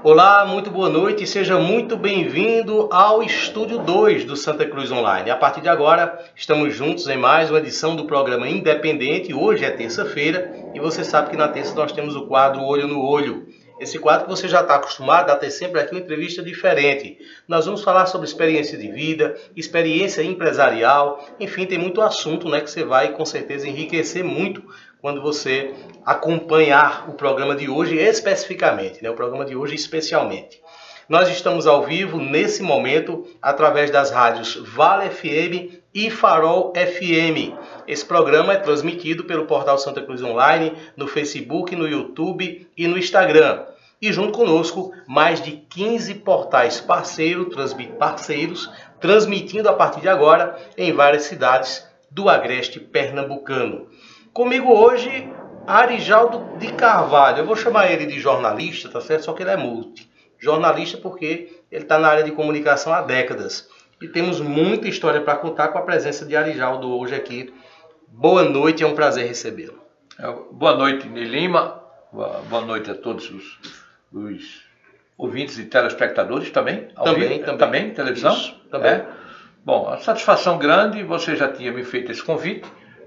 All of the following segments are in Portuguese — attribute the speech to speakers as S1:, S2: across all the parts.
S1: Olá, muito boa noite e seja muito bem-vindo ao Estúdio 2 do Santa Cruz Online. A partir de agora, estamos juntos em mais uma edição do programa Independente. Hoje é terça-feira e você sabe que na terça nós temos o quadro Olho no Olho. Esse quadro que você já está acostumado a ter sempre aqui uma entrevista diferente. Nós vamos falar sobre experiência de vida, experiência empresarial, enfim, tem muito assunto, né, que você vai com certeza enriquecer muito quando você acompanhar o programa de hoje especificamente, né? O programa de hoje especialmente. Nós estamos ao vivo nesse momento através das rádios Vale FM e Farol FM. Esse programa é transmitido pelo portal Santa Cruz Online, no Facebook, no YouTube e no Instagram. E junto conosco, mais de 15 portais parceiros transmitindo a partir de agora em várias cidades do agreste pernambucano. Comigo hoje, Arijaldo de Carvalho. Eu vou chamar ele de jornalista, tá certo? Só que ele é multi. Jornalista porque ele está na área de comunicação há décadas. E temos muita história para contar com a presença de Arijaldo hoje aqui. Boa noite, é um prazer recebê-lo.
S2: Boa noite, Ney Lima. Boa noite a todos os ouvintes e telespectadores também. Também, televisão.
S1: Isso, também.
S2: Bom, a satisfação grande, você já tinha me feito esse convite.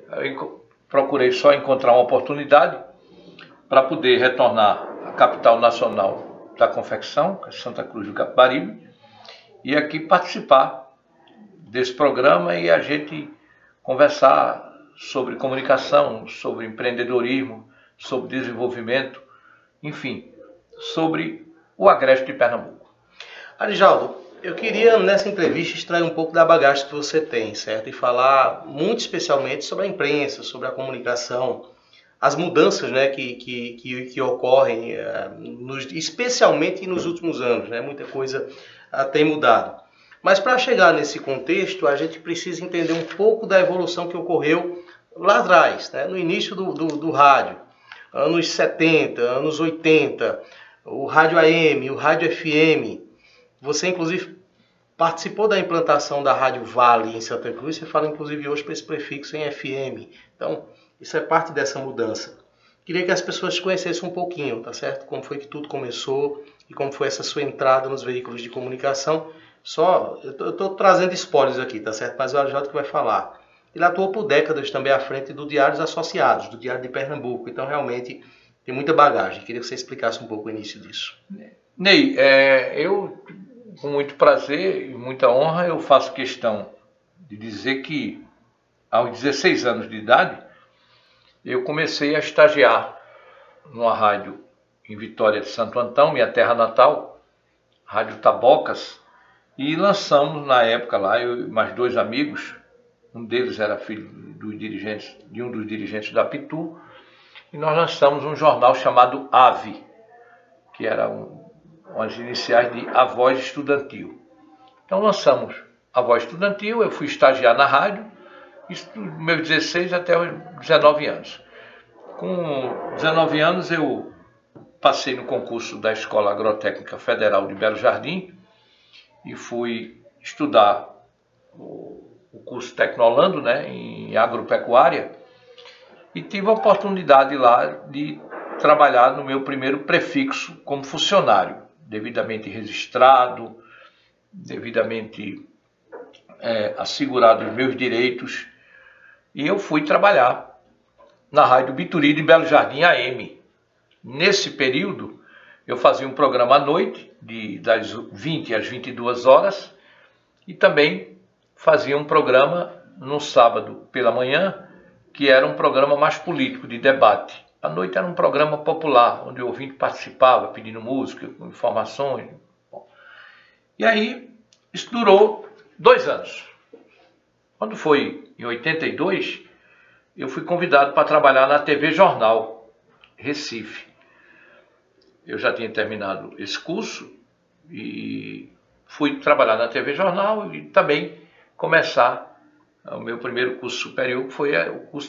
S2: Procurei só encontrar uma oportunidade para poder retornar à capital nacional da confecção, Santa Cruz do Capibaribe, e aqui participar desse programa e a gente conversar sobre comunicação, sobre empreendedorismo, sobre desenvolvimento, enfim, sobre o agreste de Pernambuco.
S1: Arijaldo, eu queria nessa entrevista extrair um pouco da bagagem que você tem, certo? E falar muito especialmente sobre a imprensa, sobre a comunicação, as mudanças, né, que ocorrem, especialmente nos últimos anos, né? Muita coisa tem mudado. Mas para chegar nesse contexto, a gente precisa entender um pouco da evolução que ocorreu lá atrás, né? No início do rádio, anos 70, anos 80, o rádio AM, o rádio FM. Você, inclusive, participou da implantação da Rádio Vale em Santa Cruz. Você fala, inclusive, hoje para esse prefixo em FM. Então, isso é parte dessa mudança. Queria que as pessoas te conhecessem um pouquinho, tá certo? Como foi que tudo começou e como foi essa sua entrada nos veículos de comunicação. Eu estou trazendo spoilers aqui, tá certo? Mas é o Arijaldo que vai falar. Ele atuou por décadas também à frente do Diários Associados, do Diário de Pernambuco. Então, realmente, tem muita bagagem. Queria que você explicasse um pouco o início disso.
S2: Ney, eu... Com muito prazer e muita honra, eu faço questão de dizer que, aos 16 anos de idade, eu comecei a estagiar numa rádio em Vitória de Santo Antão, minha terra natal, Rádio Tabocas, e lançamos na época lá, eu e mais dois amigos, um deles era filho de um dos dirigentes da Pitu, e nós lançamos um jornal chamado AVE, que era as iniciais de A Voz Estudantil. Então lançamos A Voz Estudantil, eu fui estagiar na rádio, isso dos meus 16 até os 19 anos. Com 19 anos eu passei no concurso da Escola Agrotécnica Federal de Belo Jardim e fui estudar o curso Tecnolando, né, em agropecuária, e tive a oportunidade lá de trabalhar no meu primeiro prefixo como funcionário, devidamente registrado, devidamente assegurado os meus direitos, e eu fui trabalhar na Rádio Bituri de Belo Jardim AM. Nesse período, eu fazia um programa à noite, das 20 às 22 horas, e também fazia um programa no sábado pela manhã, que era um programa mais político, de debate. À noite era um programa popular, onde o ouvinte participava, pedindo música, informações. Bom. E aí, isso durou 2 anos. Quando foi em 82, eu fui convidado para trabalhar na TV Jornal, Recife. Eu já tinha terminado esse curso e fui trabalhar na TV Jornal e também começar o meu primeiro curso superior, que foi o curso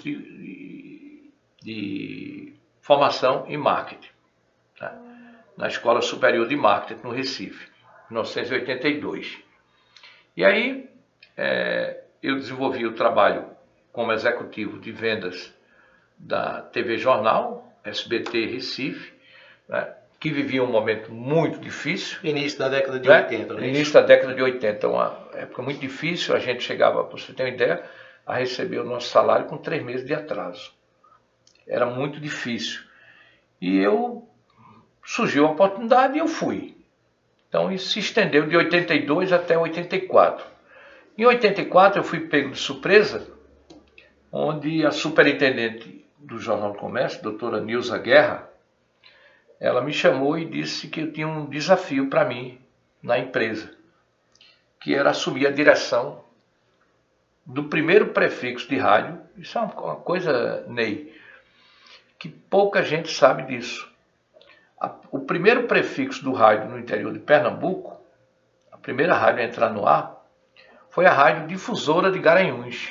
S2: de formação em marketing, tá? Na Escola Superior de Marketing, no Recife, em 1982. E aí eu desenvolvi o trabalho como executivo de vendas da TV Jornal, SBT Recife, né, que vivia um momento muito difícil.
S1: Início da década de
S2: né?
S1: 80, né?
S2: Início da década de 80, uma época muito difícil. A gente chegava, para você ter uma ideia, a receber o nosso salário com 3 meses de atraso. Era muito difícil. E surgiu a oportunidade e eu fui. Então isso se estendeu de 82 até 84. Em 84 eu fui pego de surpresa, onde a superintendente do Jornal do Comércio, doutora Nilza Guerra, ela me chamou e disse que eu tinha um desafio para mim na empresa, que era assumir a direção do primeiro prefixo de rádio. Isso é uma coisa, Ney, que pouca gente sabe disso. O primeiro prefixo do rádio no interior de Pernambuco, a primeira rádio a entrar no ar, foi a Rádio Difusora de Garanhuns.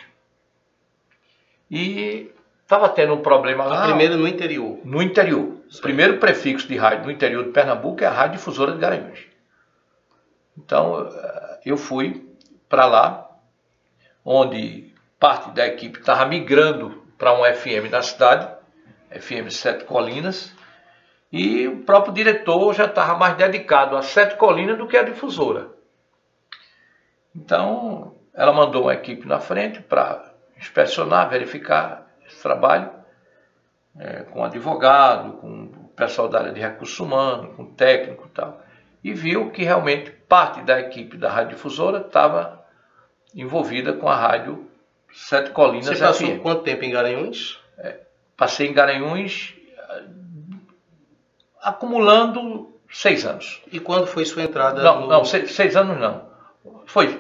S2: E estava tendo um problema lá.
S1: A primeira no interior.
S2: No interior.
S1: Certo.
S2: O primeiro prefixo de rádio no interior de Pernambuco é a Rádio Difusora de Garanhuns. Então, eu fui para lá, onde parte da equipe estava migrando para um FM na cidade, FM Sete Colinas, e o próprio diretor já estava mais dedicado a Sete Colinas do que a difusora. Então, ela mandou uma equipe na frente para inspecionar, verificar esse trabalho, com advogado, com o pessoal da área de recursos humanos, com técnico e tal. E viu que realmente parte da equipe da rádio difusora estava envolvida com a rádio Sete Colinas.
S1: Você passou quanto tempo em Garanhuns?
S2: Passei em Garanhuns acumulando 6 anos.
S1: E quando foi sua entrada?
S2: Não, 6 anos não. Foi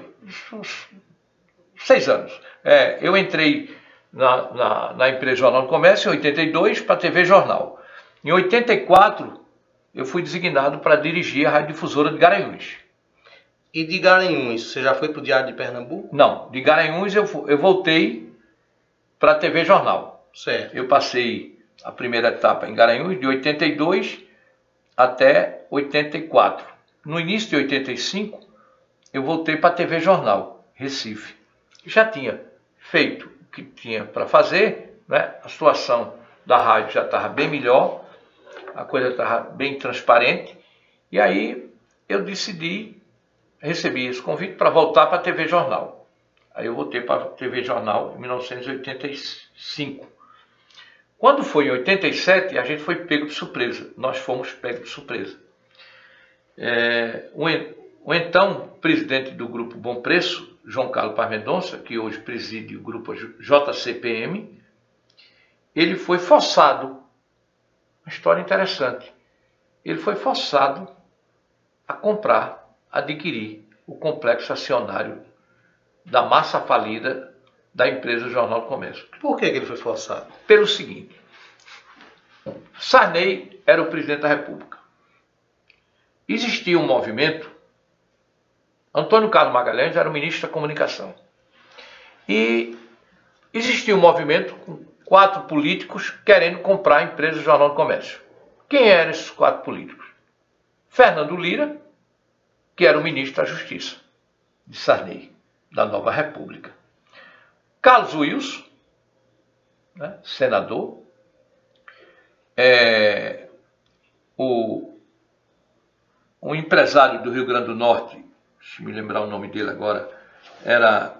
S2: 6 anos. Eu entrei na empresa Jornal do Comércio em 82 para a TV Jornal. Em 84 eu fui designado para dirigir a Rádio Difusora de Garanhuns.
S1: E de Garanhuns, você já foi para o Diário de Pernambuco?
S2: Não, de Garanhuns eu voltei para a TV Jornal.
S1: Certo.
S2: Eu passei a primeira etapa em Garanhuns de 82 até 84. No início de 85 eu voltei para a TV Jornal, Recife. Já tinha feito o que tinha para fazer, né? A situação da rádio já estava bem melhor, a coisa estava bem transparente, e aí eu recebi esse convite para voltar para a TV Jornal. Aí eu voltei para a TV Jornal em 1985. Quando foi em 87, a gente foi pego de surpresa. Nós fomos pegos de surpresa. O então presidente do Grupo Bom Preço, João Carlos Paz Mendonça, que hoje preside o Grupo JCPM, ele foi forçado, uma história interessante, ele foi forçado a adquirir o complexo acionário da massa falida da empresa Jornal do Comércio.
S1: Por que ele foi forçado?
S2: Pelo seguinte: Sarney era o presidente da República. Existia um movimento, Antônio Carlos Magalhães era o ministro da Comunicação. E existia um movimento com 4 políticos querendo comprar a empresa Jornal do Comércio. Quem eram esses 4 políticos? Fernando Lira, que era o ministro da Justiça de Sarney, da Nova República. Carlos Wilson, né, senador. Um empresário do Rio Grande do Norte, deixa eu me lembrar o nome dele agora, era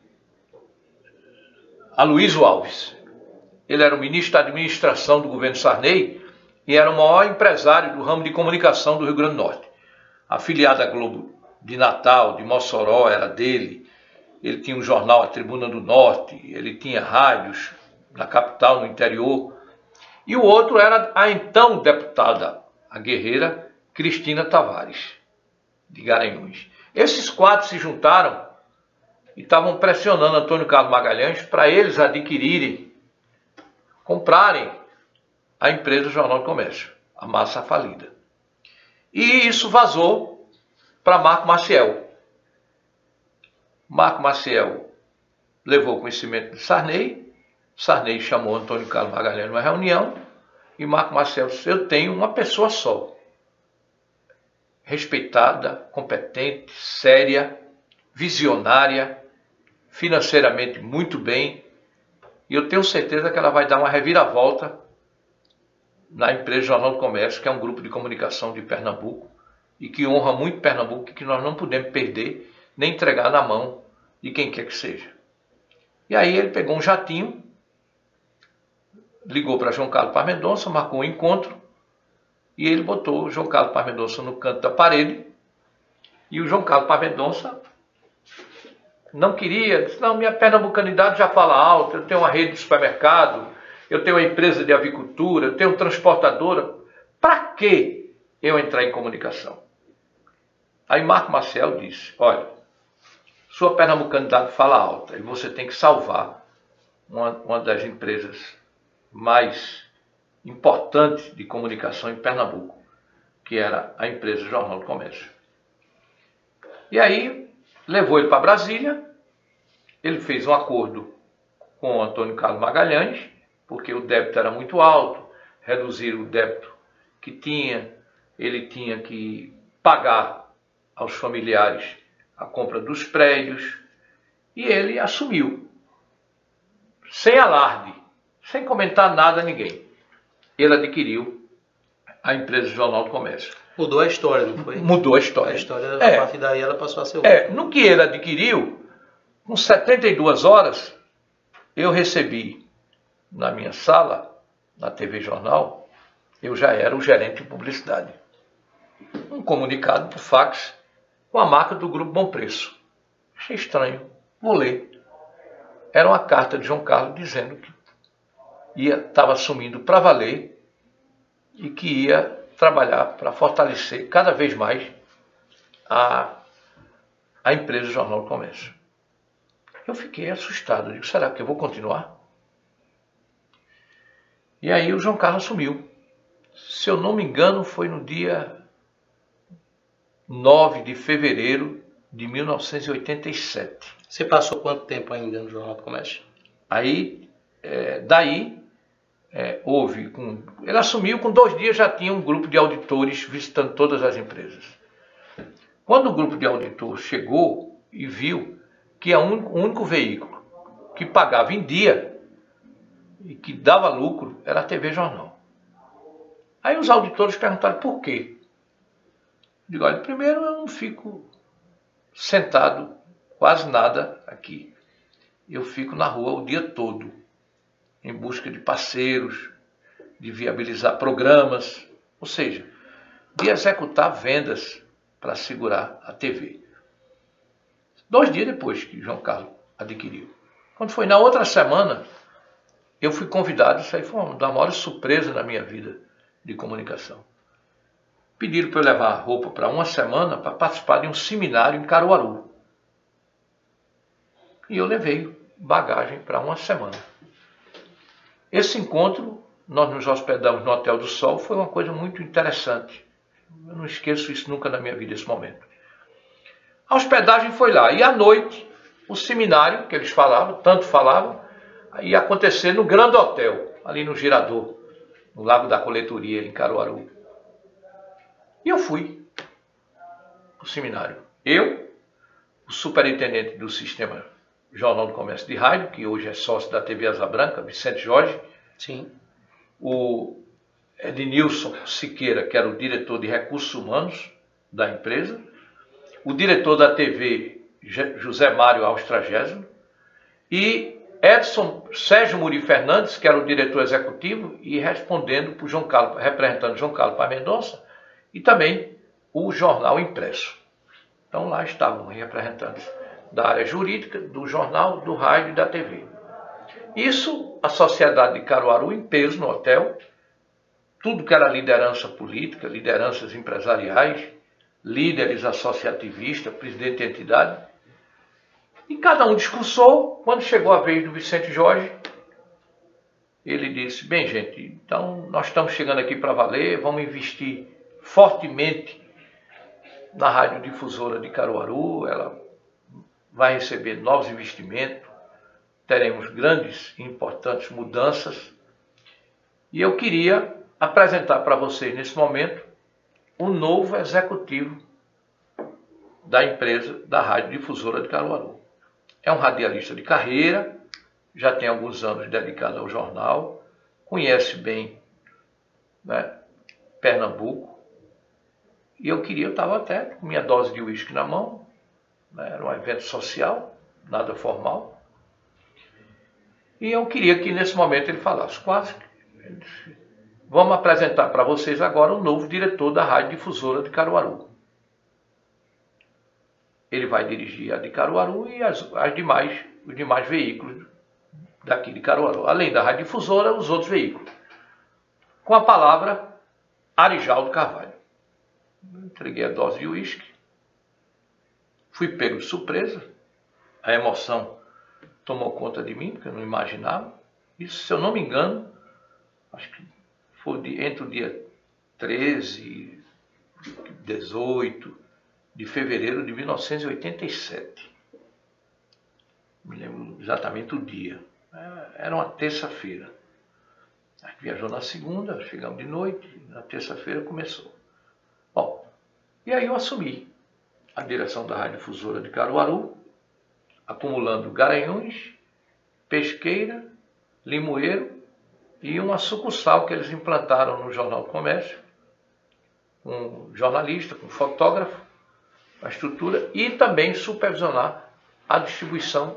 S2: Aloysio Alves. Ele era o ministro da administração do governo Sarney e era o maior empresário do ramo de comunicação do Rio Grande do Norte. Afiliado à Globo de Natal, de Mossoró, era dele. Ele tinha um jornal, a Tribuna do Norte, ele tinha rádios na capital, no interior. E o outro era a então deputada, a guerreira Cristina Tavares, de Garanhuns. Esses 4 se juntaram e estavam pressionando Antônio Carlos Magalhães para eles comprarem a empresa Jornal do Comércio, a massa falida. E isso vazou para Marco Maciel. Marco Maciel levou conhecimento de Sarney. Sarney chamou Antônio Carlos Magalhães numa reunião e Marco Maciel disse: eu tenho uma pessoa só, respeitada, competente, séria, visionária, financeiramente muito bem, e eu tenho certeza que ela vai dar uma reviravolta na empresa Jornal do Comércio, que é um grupo de comunicação de Pernambuco e que honra muito Pernambuco e que nós não podemos perder nem entregar na mão de quem quer que seja. E aí ele pegou um jatinho, ligou para João Carlos Paz Mendonça, marcou um encontro e ele botou o João Carlos Paz Mendonça no canto da parede e o João Carlos Paz Mendonça não queria, disse, não, minha pernambucanidade já fala alto, eu tenho uma rede de supermercado, eu tenho uma empresa de avicultura, eu tenho uma transportadora, para que eu entrar em comunicação? Aí Marco Maciel disse, olha, sua pernambucanidade fala alta e você tem que salvar uma das empresas mais importantes de comunicação em Pernambuco, que era a empresa Jornal do Comércio. E aí levou ele para Brasília, ele fez um acordo com o Antônio Carlos Magalhães, porque o débito era muito alto, reduzir o débito que tinha, ele tinha que pagar aos familiares a compra dos prédios, e ele assumiu, sem alarde, sem comentar nada a ninguém. Ele adquiriu a empresa Jornal do Comércio.
S1: Mudou a história, não foi?
S2: Mudou a história.
S1: A história, a partir daí, ela passou a ser outra.
S2: No que ele adquiriu, com 72 horas, eu recebi na minha sala, na TV Jornal, eu já era o gerente de publicidade. Um comunicado por fax com a marca do Grupo Bom Preço. Achei estranho. Vou ler. Era uma carta de João Carlos dizendo que estava assumindo para valer e que ia trabalhar para fortalecer cada vez mais a empresa Jornal do Comércio. Eu fiquei assustado. Digo, será que eu vou continuar? E aí o João Carlos assumiu. Se eu não me engano, foi no dia 9 de fevereiro de 1987.
S1: Você passou quanto tempo ainda no Jornal do Comércio?
S2: Aí, houve... Ele assumiu, com 2 dias já tinha um grupo de auditores visitando todas as empresas. Quando o grupo de auditores chegou e viu que o único veículo que pagava em dia e que dava lucro era a TV Jornal. Aí os auditores perguntaram por quê. Eu digo, olha, primeiro eu não fico sentado quase nada aqui. Eu fico na rua o dia todo, em busca de parceiros, de viabilizar programas, ou seja, de executar vendas para segurar a TV. 2 dias depois que João Carlos adquiriu. Quando foi na outra semana, eu fui convidado, isso aí foi uma das maiores surpresas na minha vida de comunicação. Pediram para eu levar roupa para uma semana para participar de um seminário em Caruaru. E eu levei bagagem para uma semana. Esse encontro, nós nos hospedamos no Hotel do Sol, foi uma coisa muito interessante. Eu não esqueço isso nunca na minha vida, esse momento. A hospedagem foi lá. E à noite, o seminário, que eles falavam, tanto falavam, ia acontecer no Grande Hotel, ali no Girador, no Lago da Coletoria, em Caruaru. E eu fui para o seminário. Eu, o superintendente do Sistema Jornal do Comércio de Rádio, que hoje é sócio da TV Asa Branca, Vicente Jorge.
S1: Sim.
S2: O Ednilson Siqueira, que era o diretor de recursos humanos da empresa. O diretor da TV, José Mário Austragésimo. E Sérgio Muri Fernandes, que era o diretor executivo, e respondendo para o João Carlos, representando João Carlos Paz Mendonça, e também o jornal impresso. Então lá estavam representantes da área jurídica, do jornal, do rádio e da TV. Isso, a sociedade de Caruaru em peso no hotel, tudo que era liderança política, lideranças empresariais, líderes associativistas, presidente de entidade, e cada um discursou. Quando chegou a vez do Vicente Jorge, ele disse, bem gente, então nós estamos chegando aqui para valer, vamos investir fortemente na radiodifusora de Caruaru, ela vai receber novos investimentos, teremos grandes e importantes mudanças. E eu queria apresentar para vocês nesse momento o novo executivo da empresa da radiodifusora de Caruaru. É um radialista de carreira, já tem alguns anos dedicado ao jornal, conhece bem né? Pernambuco. E eu estava até com minha dose de uísque na mão, né? Era um evento social, nada formal. E eu queria que nesse momento ele falasse quase. Vamos apresentar para vocês agora o novo diretor da Rádio Difusora de Caruaru. Ele vai dirigir a de Caruaru e os demais veículos daqui de Caruaru. Além da Rádio Difusora, os outros veículos. Com a palavra, Arijaldo Carvalho. Entreguei a dose de uísque. Fui pego de surpresa. A emoção tomou conta de mim, porque eu não imaginava. Isso, se eu não me engano, acho que foi entre o dia 13 e 18 de fevereiro de 1987. Me lembro exatamente o dia. Era uma terça-feira. A gente viajou na segunda, chegamos de noite, na terça-feira começou. Bom, e aí eu assumi a direção da Rádio Difusora de Caruaru, acumulando Garanhuns, Pesqueira, Limoeiro e uma sucursal que eles implantaram no Jornal do Comércio, com jornalista, com fotógrafo, a estrutura, e também supervisionar a distribuição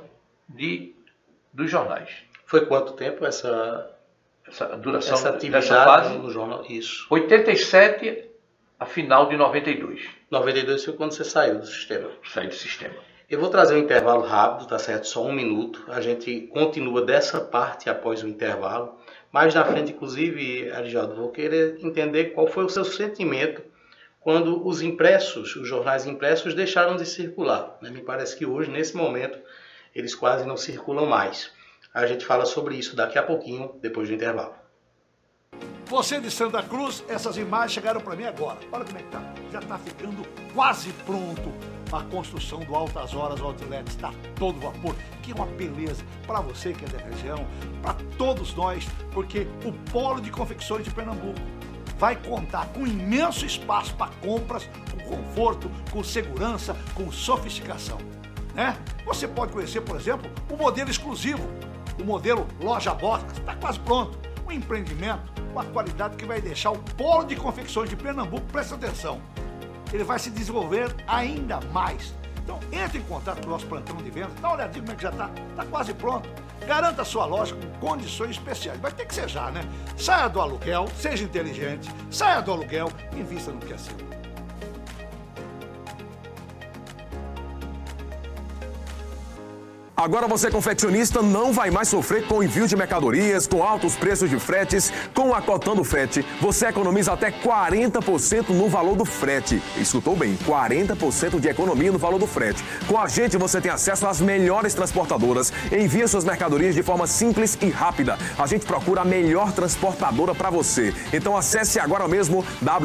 S2: dos jornais.
S1: Foi quanto tempo essa
S2: duração
S1: atividade
S2: dessa fase?
S1: No jornal? Isso.
S2: 87 a final de 92.
S1: 92 foi quando você saiu do sistema.
S2: Saí do sistema.
S1: Eu vou trazer um intervalo rápido, tá certo? Só 1 minuto. A gente continua dessa parte após o intervalo. Mais na frente, inclusive, Arijaldo, vou querer entender qual foi o seu sentimento quando os jornais impressos deixaram de circular. Me parece que hoje, nesse momento, eles quase não circulam mais. A gente fala sobre isso daqui a pouquinho, depois do intervalo.
S3: Você de Santa Cruz, essas imagens chegaram para mim agora. Olha como é que tá. Já está ficando quase pronto a construção do Altas Horas Outlet. Está todo vapor, que é uma beleza para você que é da região, para todos nós, porque o Polo de Confecções de Pernambuco vai contar com imenso espaço para compras, com conforto, com segurança, com sofisticação, né? Você pode conhecer, por exemplo, o modelo exclusivo, o modelo Loja Box, está quase pronto. Um empreendimento com a qualidade que vai deixar o Polo de Confecções de Pernambuco, presta atenção, ele vai se desenvolver ainda mais. Então entre em contato com o nosso plantão de vendas, dá uma olhadinha como é que já está, está quase pronto. Garanta a sua loja com condições especiais, vai ter que ser já, né? Saia do aluguel, seja inteligente, saia do aluguel e invista no que é seu.
S4: Agora você, confeccionista, não vai mais sofrer com envio de mercadorias, com altos preços de fretes. Com a Cotando Frete, você economiza até 40% no valor do frete. Escutou bem, 40% de economia no valor do frete. Com a gente você tem acesso às melhores transportadoras. Envia suas mercadorias de forma simples e rápida. A gente procura a melhor transportadora para você. Então acesse agora mesmo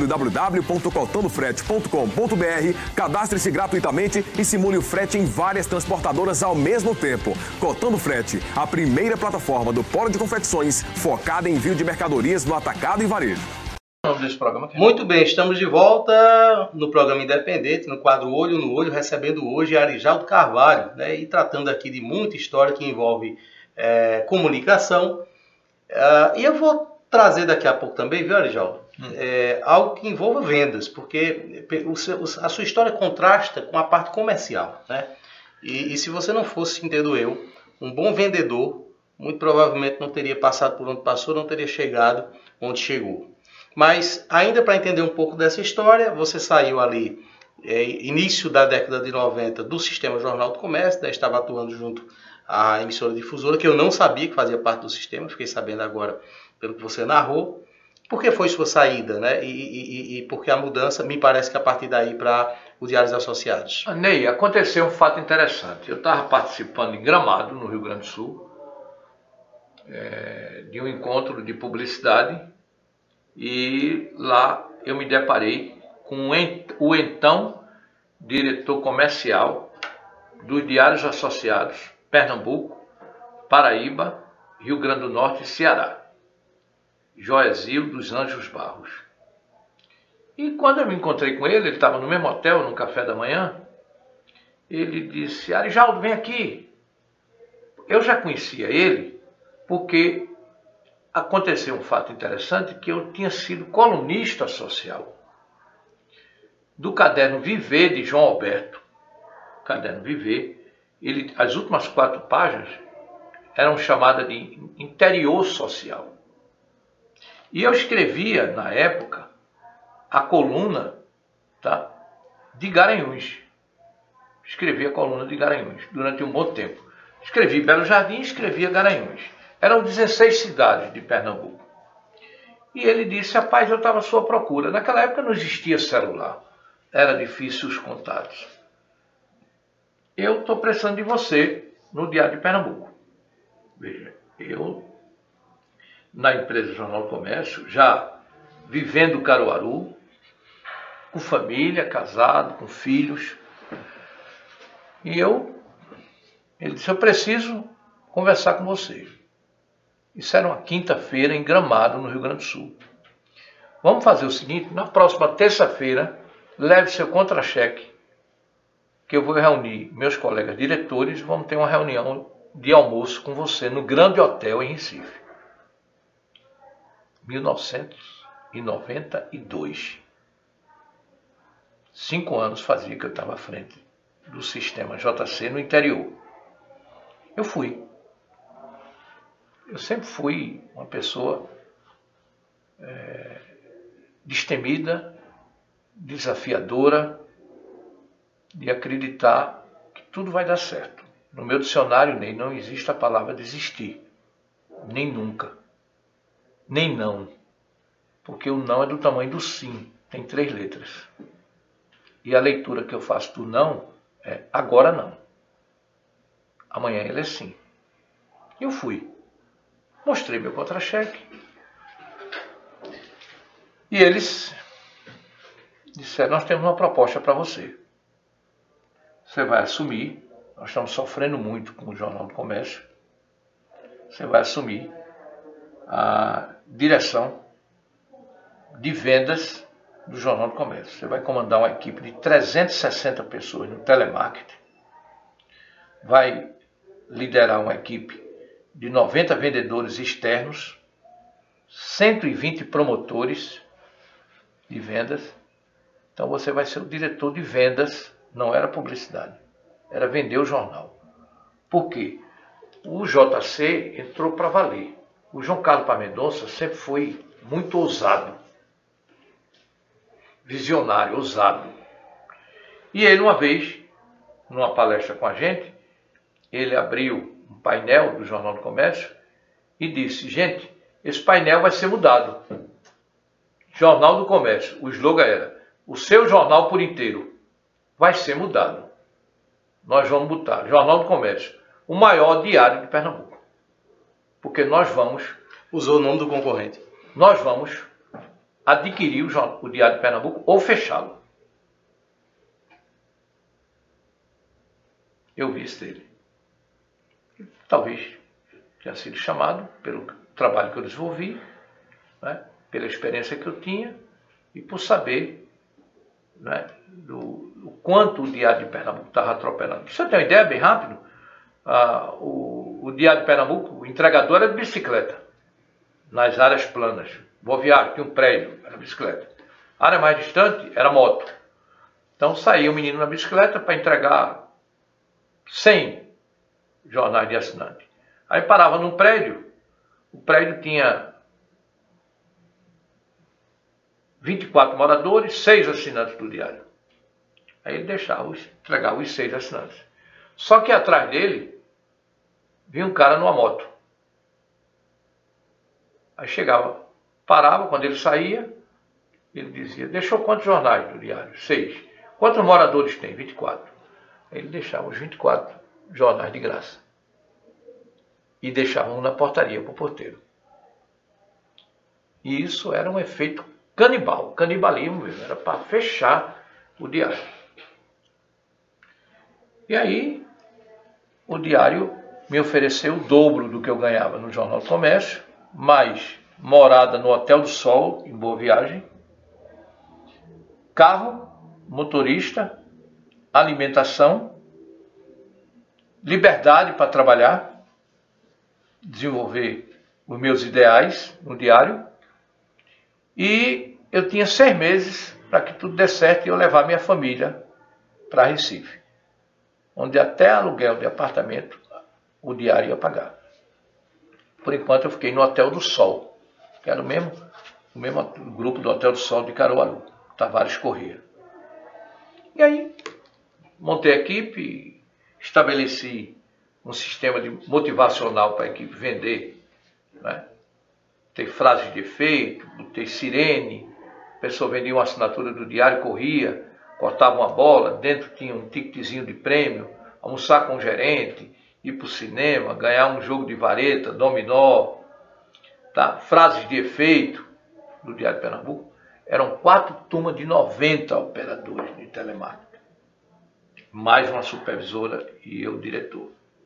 S4: www.cotandofrete.com.br, cadastre-se gratuitamente e simule o frete em várias transportadoras ao mesmo tempo. Cotando Frete, a primeira plataforma do Polo de Confecções focada em envio de mercadorias no atacado e varejo.
S1: Muito bem, estamos de volta no programa Independente, no quadro Olho no Olho, recebendo hoje Arijaldo Carvalho, né, e tratando aqui de muita história que envolve comunicação. E eu vou trazer daqui a pouco também, viu, Arijaldo? Algo que envolva vendas, porque a sua história contrasta com a parte comercial, né? E se você não fosse, entendo eu, um bom vendedor, muito provavelmente não teria passado por onde passou, não teria chegado onde chegou. Mas, ainda para entender um pouco dessa história, você saiu ali, início da década de 90, do Sistema Jornal do Comércio, né? Estava atuando junto à emissora difusora, que eu não sabia que fazia parte do sistema, fiquei sabendo agora pelo que você narrou. Por que foi sua saída, né? E por que a mudança, me parece que a partir daí para os Diários Associados?
S2: Ney, aconteceu um fato interessante. Eu estava participando em Gramado, no Rio Grande do Sul, de um encontro de publicidade, e lá eu me deparei com o então diretor comercial dos Diários Associados, Pernambuco, Paraíba, Rio Grande do Norte e Ceará, Joesio dos Anjos Barros. E quando eu me encontrei com ele estava no mesmo hotel, no café da manhã, ele disse: Arijaldo, vem aqui. Eu já conhecia ele porque aconteceu um fato interessante, que eu tinha sido colunista social do Caderno Viver de João Alberto. O Caderno Viver, as últimas 4 páginas eram chamadas de interior social. E eu escrevia, na época, a coluna, tá, de Garanhuns. Escrevi a coluna de Garanhuns durante um bom tempo. Escrevi Belo Jardim, escrevia Garanhuns. Eram 16 cidades de Pernambuco. E ele disse: rapaz, eu estava à sua procura. Naquela época não existia celular. Era difícil os contatos. Eu estou precisando de você no Diário de Pernambuco. Veja, eu, na empresa Jornal do Comércio, já vivendo Caruaru, com família, casado, com filhos. E ele disse: eu preciso conversar com você. Isso era uma quinta-feira em Gramado, no Rio Grande do Sul. Vamos fazer o seguinte: na próxima terça-feira, leve seu contra-cheque, que eu vou reunir meus colegas diretores e vamos ter uma reunião de almoço com você no Grande Hotel em Recife. 1992. 5 anos fazia que eu estava à frente do sistema JC no interior. Eu fui. Eu sempre fui uma pessoa destemida, desafiadora, de acreditar que tudo vai dar certo. No meu dicionário, Ney, não existe a palavra desistir. Nem nunca. Nem não. Porque o não é do tamanho do sim. Tem 3 letras. E a leitura que eu faço do não é agora não. Amanhã ele é sim. Eu fui. Mostrei meu contra-cheque. E eles disseram: nós temos uma proposta para você. Você vai assumir, nós estamos sofrendo muito com o Jornal do Comércio, você vai assumir a direção de vendas do Jornal do Comércio. Você vai comandar uma equipe de 360 pessoas no telemarketing, vai liderar uma equipe de 90 vendedores externos, 120 promotores de vendas. Então você vai ser o diretor de vendas. Não era publicidade, era vender o jornal. Por quê? O JC entrou para valer. O João Carlos Paz Mendonça sempre foi muito ousado, visionário, ousado. E ele, uma vez, numa palestra com a gente, ele abriu um painel do Jornal do Comércio e disse: gente, esse painel vai ser mudado. Jornal do Comércio, o slogan era: o seu jornal por inteiro vai ser mudado. Nós vamos botar Jornal do Comércio, o maior diário de Pernambuco. Porque nós vamos...
S1: Usou o nome do concorrente.
S2: Nós vamos adquirir o Diário de Pernambuco ou fechá-lo. Eu vi isso dele. Talvez tenha sido chamado pelo trabalho que eu desenvolvi, né, pela experiência que eu tinha e por saber, né, do quanto o Diário de Pernambuco estava atropelando. Pra você ter uma ideia, bem rápido, o Diário de Pernambuco, o entregador era de bicicleta, nas áreas planas. Boviário, tinha um prédio, era bicicleta. A área mais distante era moto. Então saía o menino na bicicleta para entregar 100 jornais de assinante. Aí parava num prédio, o prédio tinha 24 moradores, 6 assinantes do diário. Aí ele entregava os 6 assinantes. Só que atrás dele vinha um cara numa moto. Aí chegava, parava, quando ele saía, ele dizia: deixou quantos jornais do diário? 6. Quantos moradores tem? 24. Aí ele deixava os 24 jornais de graça. E deixava um na portaria para o porteiro. E isso era um efeito canibal, canibalismo mesmo, era para fechar o diário. E aí, o diário me ofereceu o dobro do que eu ganhava no Jornal do Comércio, mais morada no Hotel do Sol, em Boa Viagem, carro, motorista, alimentação, liberdade para trabalhar, desenvolver os meus ideais no diário, e eu tinha 6 meses para que tudo desse certo e eu levar minha família para Recife, onde até aluguel de apartamento o diário ia pagar. Por enquanto eu fiquei no Hotel do Sol, que era o mesmo grupo do Hotel do Sol de Caruaru, Tavares Corrêa. E aí montei a equipe, estabeleci um sistema motivacional para a equipe vender, né? Ter frases de efeito, ter sirene, a pessoa vendia uma assinatura do diário, corria, cortava uma bola, dentro tinha um ticketzinho de prêmio, almoçar com o gerente, ir para o cinema, ganhar um jogo de vareta, dominó, tá? Frases de efeito do Diário de Pernambuco. Eram 4 turmas de 90 operadores de telemarketing, mais uma supervisora e eu, diretor.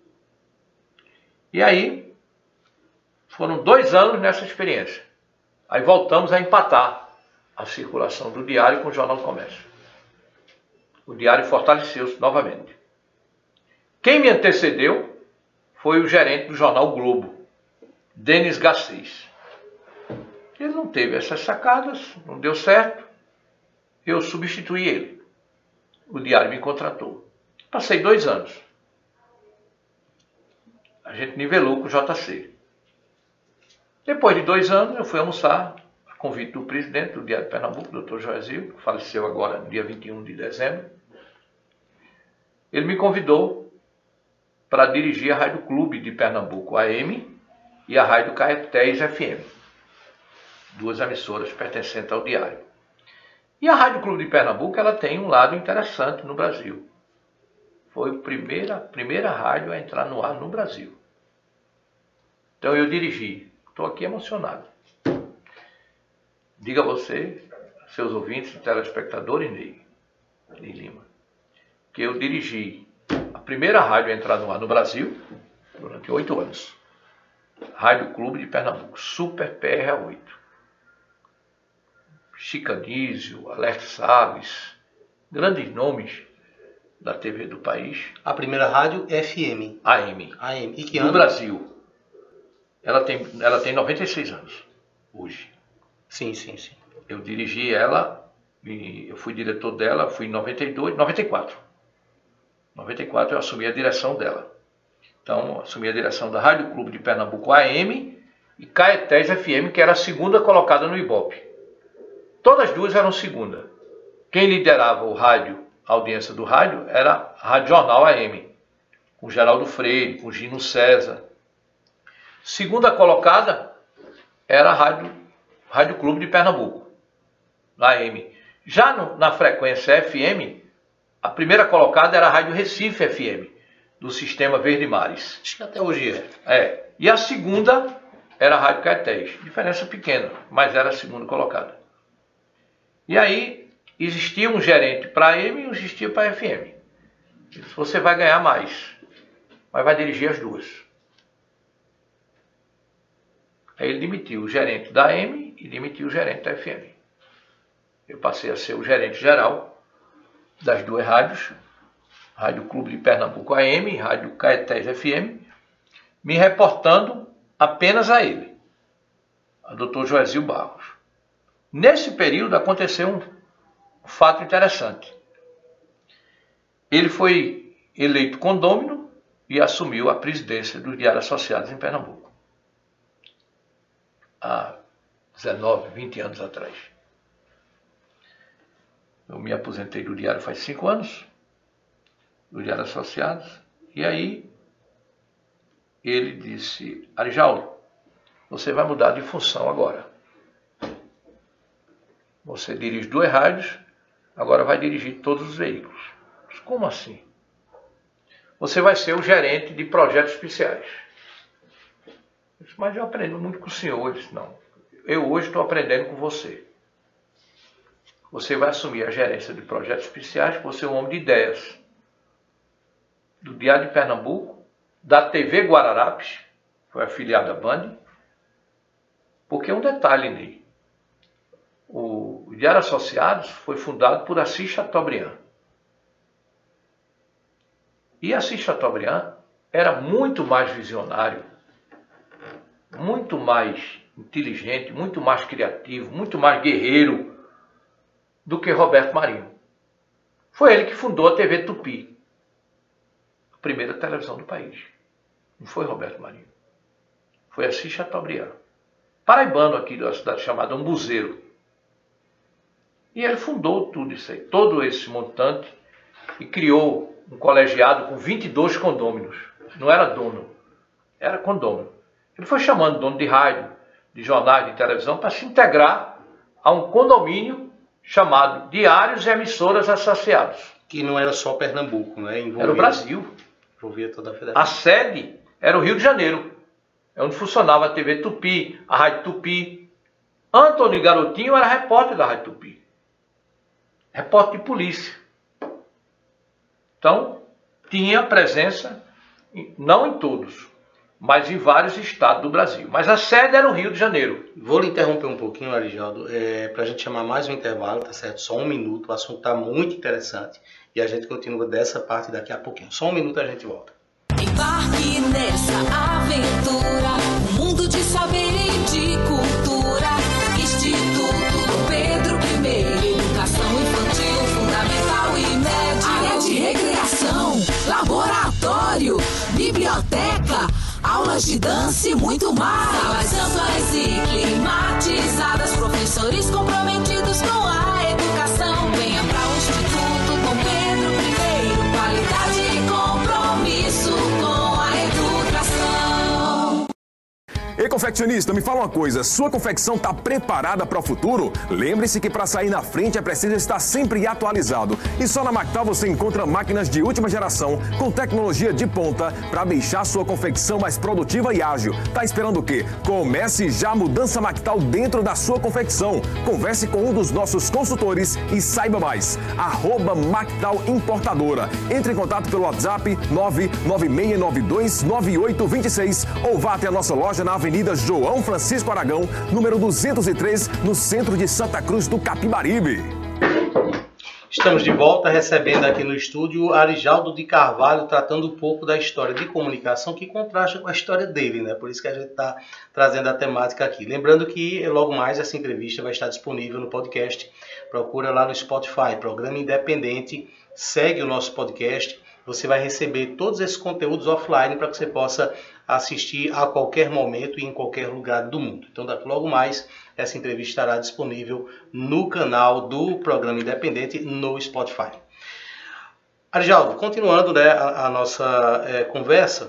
S2: E aí, foram 2 anos nessa experiência. Aí voltamos a empatar a circulação do diário com o Jornal do Comércio. O diário fortaleceu-se novamente. Quem me antecedeu foi o gerente do jornal Globo, Denis Garcês. Ele não teve essas sacadas, não deu certo. Eu substituí ele. O diário me contratou. Passei 2 anos. A gente nivelou com o JC. Depois de 2 anos, eu fui almoçar, a convite do presidente do Diário de Pernambuco, Dr. Joesil, que faleceu agora no dia 21 de dezembro. Ele me convidou para dirigir a Rádio Clube de Pernambuco, AM, e a Rádio Caetés FM, 2 emissoras pertencentes ao Diário. E a Rádio Clube de Pernambuco, ela tem um lado interessante no Brasil. Foi a primeira rádio a entrar no ar no Brasil. Então eu dirigi. Estou aqui emocionado. Diga a você, seus ouvintes e telespectadores, Ney Lima, que eu dirigi a primeira rádio a entrar no ar no Brasil durante 8 anos. Rádio Clube de Pernambuco, Super PRA8. Chica Nísio, Alerta Salles, grandes nomes da TV do país.
S1: A primeira rádio FM.
S2: AM.
S1: AM. E que
S2: ano? No Brasil. Ela tem 96 anos, hoje.
S1: Sim.
S2: Eu dirigi ela, e eu fui diretor dela, fui em 94. 94 eu assumi a direção dela. Então, assumi a direção da Rádio Clube de Pernambuco AM e Caetés FM, que era a segunda colocada no Ibope. Todas as duas eram segunda. Quem liderava a audiência do rádio, era a Rádio Jornal AM, com Geraldo Freire, com Gino César. Segunda colocada era a Rádio Clube de Pernambuco, na AM. Já na frequência FM, a primeira colocada era a Rádio Recife FM, do Sistema Verde Mares.
S1: Acho que até hoje é.
S2: É. E a segunda era a Rádio Caetés. Diferença pequena, mas era a segunda colocada. E aí, existia um gerente para AM e existia para FM. Você vai ganhar mais, mas vai dirigir as duas. Aí ele demitiu o gerente da AM e demitiu o gerente da FM. Eu passei a ser o gerente geral das 2 rádios, Rádio Clube de Pernambuco AM e Rádio Caetés FM, me reportando apenas a ele, a Dr. Joesil Barros. Nesse período aconteceu um fato interessante. Ele foi eleito condômino e assumiu a presidência dos Diários Associados em Pernambuco. Há 19, 20 anos atrás. Eu me aposentei do Diário faz 5 anos, do Diário Associados, e aí ele disse: Arijaldo, você vai mudar de função agora. Você dirige 2 rádios, agora vai dirigir todos os veículos. Mas como assim? Você vai ser o gerente de projetos especiais. Eu disse: mas eu aprendo muito com o senhor. Ele disse: não, eu hoje estou aprendendo com você. Você vai assumir a gerência de projetos especiais, você é um homem de ideias. Do Diário de Pernambuco, da TV Guararapes, foi afiliada à Band. Porque um detalhe, Ney, o Diário Associados foi fundado por Assis Chateaubriand. E Assis Chateaubriand era muito mais visionário muito mais inteligente, muito mais criativo, muito mais guerreiro do que Roberto Marinho. Foi ele que fundou a TV Tupi, a primeira televisão do país. Não foi Roberto Marinho. Foi Assis Chateaubriand, paraibano aqui de uma cidade chamada Umbuzeiro. E ele fundou tudo isso aí, todo esse montante, e criou um colegiado com 22 condôminos. Não era dono, era condômino. Ele foi chamando dono de rádio, de jornais, de televisão, para se integrar a um condomínio chamado Diários e Emissoras Associados.
S1: Que não era só Pernambuco, né?
S2: Era o Brasil.
S1: Envolvia toda a federação.
S2: A sede era o Rio de Janeiro, é onde funcionava a TV Tupi, a Rádio Tupi. Antônio Garotinho era repórter da Rádio Tupi. Repórter de polícia. Então, tinha presença, não em todos, mas em vários estados do Brasil. Mas a sede era o Rio de Janeiro.
S1: Vou lhe interromper um pouquinho, Arijaldo, para a gente chamar mais um intervalo, tá certo? Só 1 minuto, o assunto está muito interessante. E a gente continua dessa parte daqui a pouquinho. Só 1 minuto a gente volta.
S5: Embarque nessa aventura, um mundo de saber e de cultura. Instituto Dom Pedro I, educação infantil, fundamental e média. Área de recreação, laboratório, biblioteca, aulas de dança e muito mais. Salas amplas e climatizadas, professores comprometidos com a educação. Venha para o Instituto Dom Pedro I, qualidade e compromisso com a educação.
S4: Ei, confeccionista, me fala uma coisa, sua confecção está preparada para o futuro? Lembre-se que para sair na frente é preciso estar sempre atualizado. E só na Mactal você encontra máquinas de última geração com tecnologia de ponta para deixar sua confecção mais produtiva e ágil. Tá esperando o quê? Comece já a mudança Mactal dentro da sua confecção. Converse com um dos nossos consultores e saiba mais. @Mactal Importadora. Entre em contato pelo WhatsApp 996929826 ou vá até a nossa loja na Avenida João Francisco Aragão, número 203, no centro de Santa Cruz do Capibaribe.
S1: Estamos de volta recebendo aqui no estúdio Arijaldo de Carvalho, tratando um pouco da história de comunicação que contrasta com a história dele, né? Por isso que a gente está trazendo a temática aqui. Lembrando que logo mais essa entrevista vai estar disponível no podcast. Procura lá no Spotify, Programa Independente, segue o nosso podcast. Você vai receber todos esses conteúdos offline para que você possa assistir a qualquer momento e em qualquer lugar do mundo. Então, logo mais, essa entrevista estará disponível no canal do Programa Independente no Spotify. Arijaldo, continuando, né, a nossa conversa,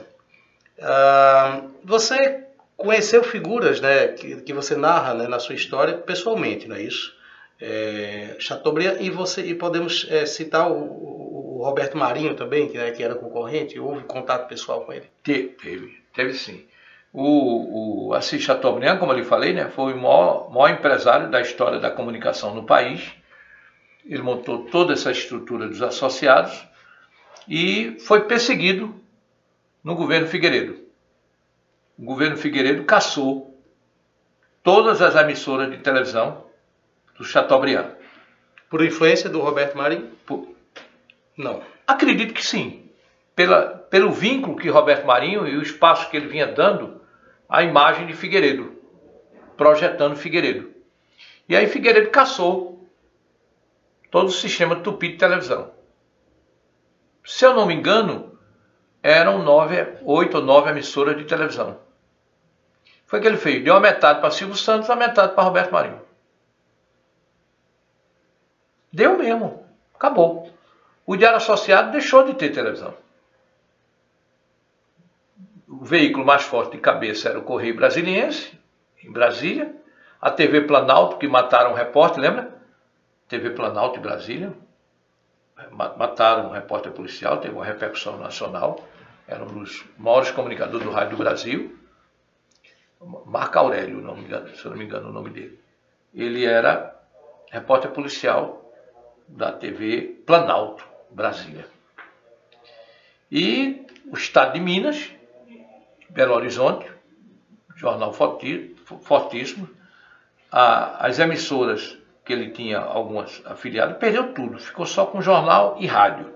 S1: você conheceu figuras, né, que você narra, né, na sua história pessoalmente, não é isso? Chateaubriand, e podemos citar o Roberto Marinho também, que era concorrente. Houve contato pessoal com ele?
S2: Teve sim. O Assis Chateaubriand, como eu lhe falei, né, foi o maior empresário da história da comunicação no país. Ele montou toda essa estrutura dos associados e foi perseguido no governo Figueiredo. O governo Figueiredo cassou todas as emissoras de televisão do Chateaubriand.
S1: Por influência do Roberto Marinho? Não.
S2: Acredito que sim. Pelo vínculo que Roberto Marinho e o espaço que ele vinha dando à imagem de Figueiredo, projetando Figueiredo. E aí Figueiredo cassou todo o sistema Tupi de televisão. Se eu não me engano, eram 8 ou 9 emissoras de televisão. Foi o que ele fez. Deu a metade para Silvio Santos, a metade para Roberto Marinho. Deu mesmo. Acabou. O Diário Associado deixou de ter televisão. O veículo mais forte de cabeça era o Correio Brasiliense, em Brasília. A TV Planalto, que mataram um repórter, lembra? TV Planalto em Brasília. Mataram um repórter policial, teve uma repercussão nacional. Era um dos maiores comunicadores do rádio do Brasil. Marco Aurélio, se eu não me engano o nome dele. Ele era repórter policial da TV Planalto, Brasília. E o Estado de Minas, Belo Horizonte, jornal fortíssimo. As emissoras que ele tinha, algumas afiliadas, perdeu tudo. Ficou só com jornal e rádio.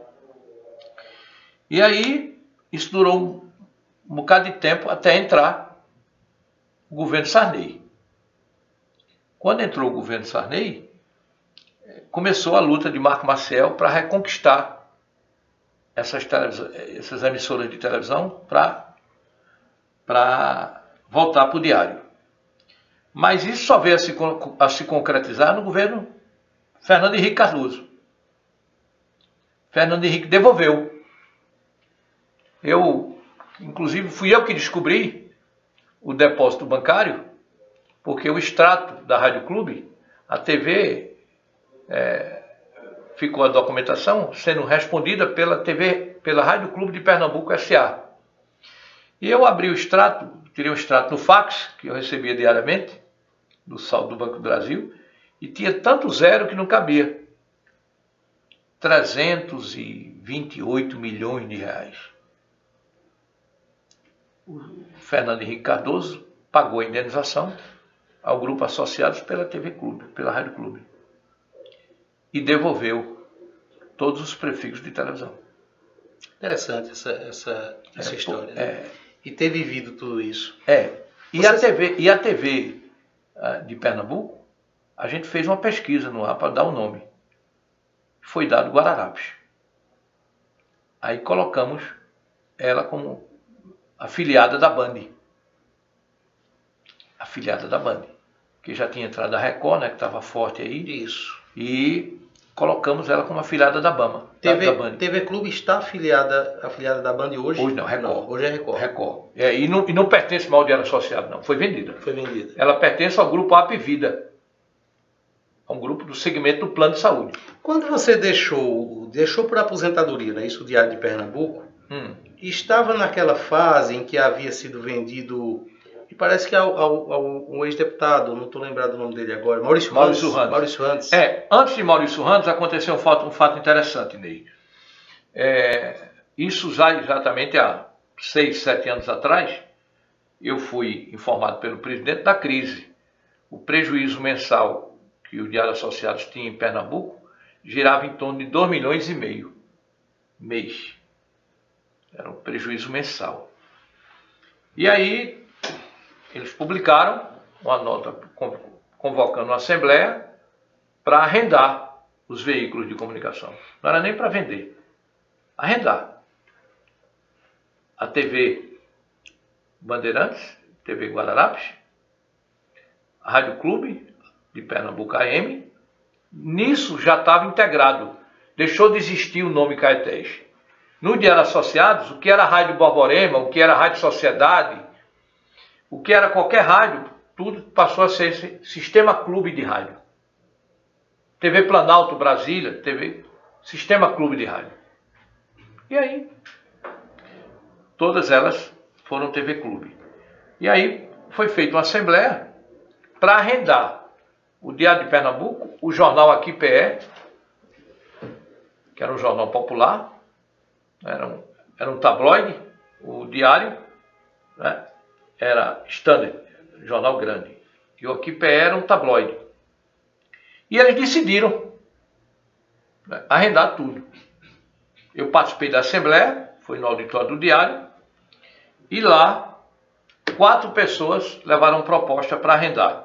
S2: E aí, isso durou um bocado de tempo até entrar o governo Sarney. Quando entrou o governo Sarney, começou a luta de Marco Maciel para reconquistar essas emissoras de televisão para voltar para o diário. Mas isso só veio a se concretizar no governo Fernando Henrique Cardoso. Fernando Henrique devolveu. Inclusive, fui eu que descobri o depósito bancário, porque o extrato da Rádio Clube, a TV, ficou a documentação sendo respondida pela Rádio Clube de Pernambuco S.A. E eu abri o extrato, tirei um extrato no fax, que eu recebia diariamente, do saldo do Banco do Brasil, e tinha tanto zero que não cabia. 328 milhões de reais. O Fernando Henrique Cardoso pagou a indenização ao grupo Associados pela TV Clube, pela Rádio Clube. E devolveu todos os prefixos de televisão.
S1: Interessante essa história. Né? E ter vivido tudo isso.
S2: E a TV de Pernambuco, a gente fez uma pesquisa no ar para dar o nome. Foi dado Guararapes. Aí colocamos ela como afiliada da Band. Afiliada da Band. Que já tinha entrado a Record, né, que estava forte aí.
S1: Isso.
S2: E colocamos ela como afiliada da Band.
S1: TV Clube está afiliada da Band hoje?
S2: Hoje não, Record.
S1: Não, hoje é Record.
S2: Record. E não pertence mal ao Diário Associado, não. Foi vendida. Ela pertence ao grupo Apvida. A um grupo do segmento do plano de saúde.
S1: Quando você deixou por aposentadoria, né, isso o Diário de Pernambuco, estava naquela fase em que havia sido vendido, e parece que um ex-deputado, não estou lembrado do nome dele agora, Maurício Randes.
S2: Antes de Maurício Randes aconteceu um fato interessante, Ney. Isso já exatamente há 6, 7 anos atrás, eu fui informado pelo presidente da crise. O prejuízo mensal que o Diário Associados tinha em Pernambuco girava em torno de 2,5 milhões mês. Era um prejuízo mensal. E aí eles publicaram uma nota convocando uma assembleia para arrendar os veículos de comunicação. Não era nem para vender. Arrendar. A TV Bandeirantes, TV Guararapes, a Rádio Clube de Pernambuco AM, nisso já estava integrado. Deixou de existir o nome Caetés. No Diário Associados, o que era Rádio Borborema, o que era Rádio Sociedade, o que era qualquer rádio, tudo passou a ser esse Sistema Clube de Rádio. TV Planalto Brasília, TV Sistema Clube de Rádio. E aí, todas elas foram TV Clube. E aí foi feita uma assembleia para arrendar o Diário de Pernambuco, o jornal Aqui PE, que era um jornal popular, era um tabloide, o Diário, né, era standard, jornal grande, e o Aqui PE era um tabloide. E eles decidiram, né, arrendar tudo. Eu participei da assembleia, foi no auditório do Diário, e lá 4 pessoas levaram proposta para arrendar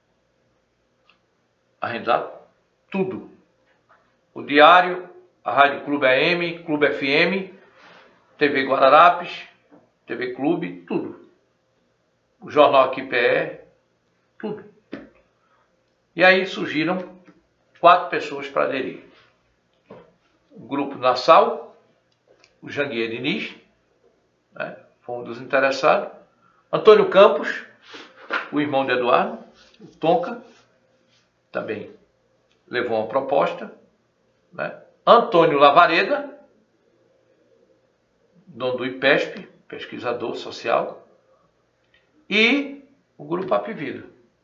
S2: tudo. O Diário, a Rádio Clube AM, Clube FM, TV Guararapes, TV Clube, tudo. O jornal Aqui PE, tudo. E aí surgiram 4 pessoas para aderir. O Grupo Nassau, o Janguier Diniz, né, foi um dos interessados. Antônio Campos, o irmão de Eduardo, o Tonka, também levou uma proposta, né? Antônio Lavareda, dono do IPESP, pesquisador social, e o Grupo Apvida.